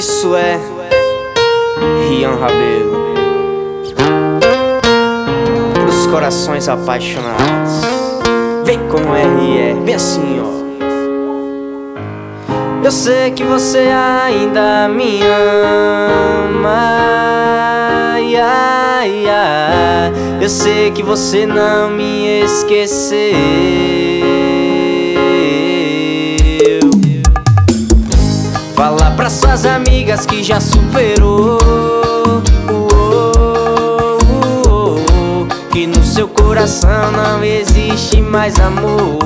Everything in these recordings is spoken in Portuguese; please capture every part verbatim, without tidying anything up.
Isso é Rian Rabelo, pros corações apaixonados. Vem como é, é bem assim, ó. Eu sei que você ainda me ama, ia, ia. Eu sei que você não me esqueceu. Fala pra suas amigas que já superou, uh, uh, uh, uh, que no seu coração não existe mais amor,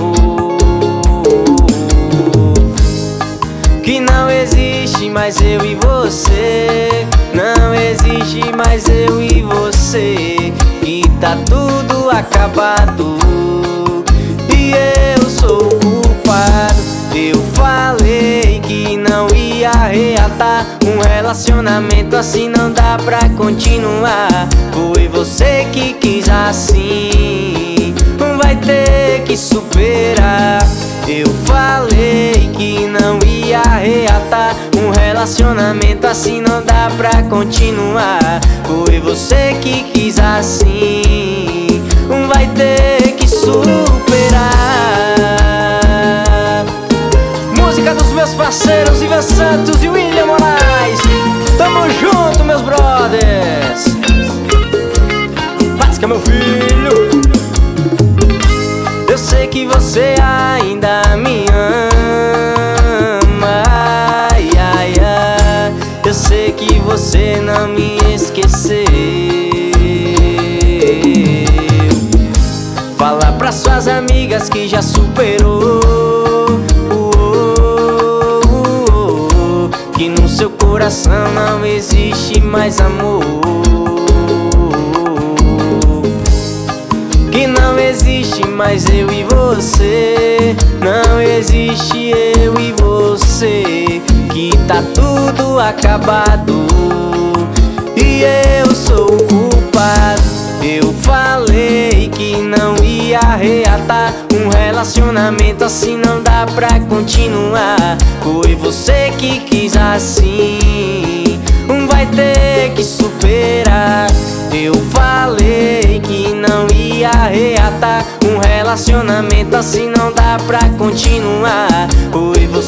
que não existe mais eu e você, não existe mais eu e você, que tá tudo acabado e eu sou o culpado. Eu falei que não ia reatar um relacionamento assim, não dá pra continuar. Foi você que quis assim, vai ter que superar. Eu falei que não ia reatar um relacionamento assim, não dá pra continuar. Foi você que quis assim, vai ter que superar. Música dos meus parceiros Ivan Santos e William Moraes. Tamo junto, meus brothers. Vasca, meu filho. Eu sei que você ainda me ama, ai, ai, ai. Eu sei que você não me esqueceu. Fala pra suas amigas que já superou, que no seu coração não existe mais amor, que não existe mais eu e você, não existe eu e você, que tá tudo acabado e eu sou o culpado. Eu falei que não ia reatar um relacionamento assim, não dá pra continuar. Foi você que quis assim, vai ter que superar. Eu falei que não ia reatar um relacionamento assim, não dá pra continuar. Foi